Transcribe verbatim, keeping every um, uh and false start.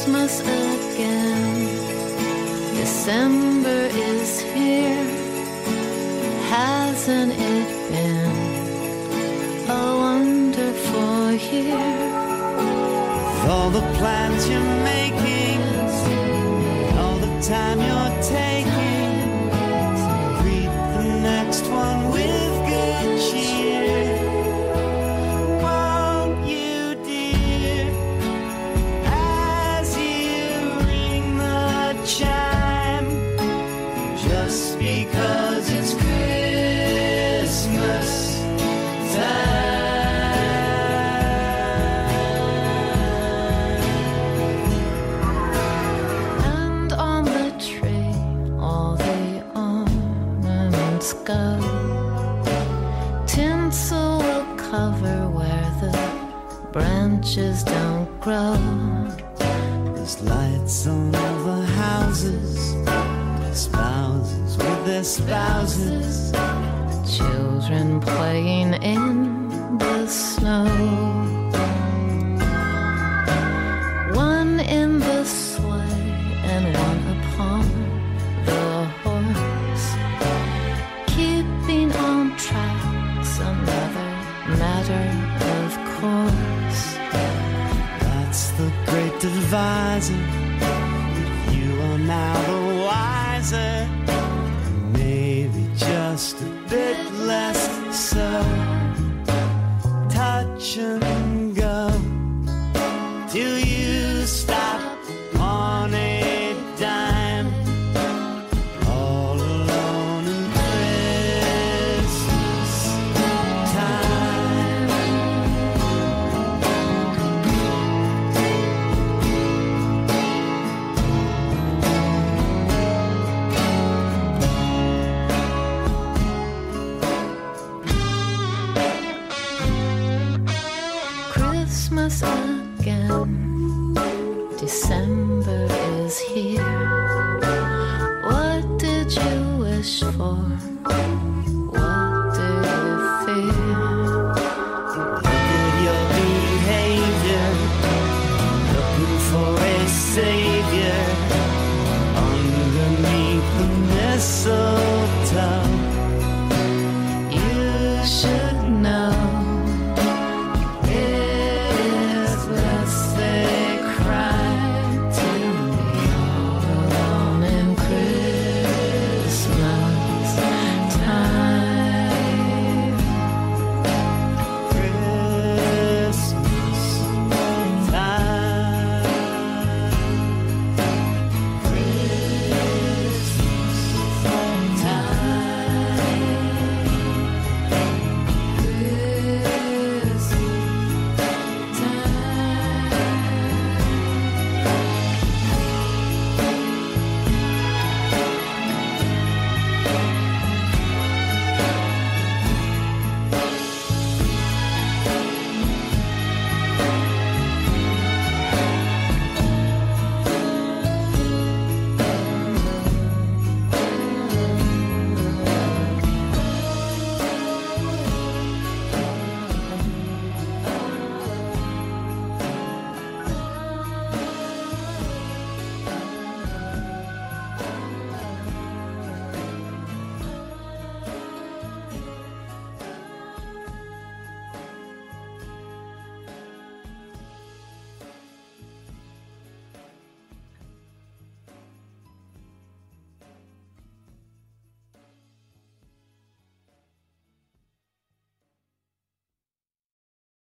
Christmas again. December is here. Hasn't it been a wonderful year? With all the plans you're making, all the time you're taking, greet the next one with good cheer. Won't you, dear, as you ring the chime, just because it's Christmas time. And on the tree, all the ornaments go. Tinsel will cover where the branches don't grow. There's lights on all the houses, spouses with their spouses, Children playing in the snow. One in the sleigh and one upon the horse. Keeping on track's another matter, of course. That's the great divisor. You are now the wiser, maybe just a bit less so. Touch and go till you stop on a dime. All alone in Christmas time. Christmas again. December is here. What did you wish for? What do you fear? Look at your behavior, looking for a savior.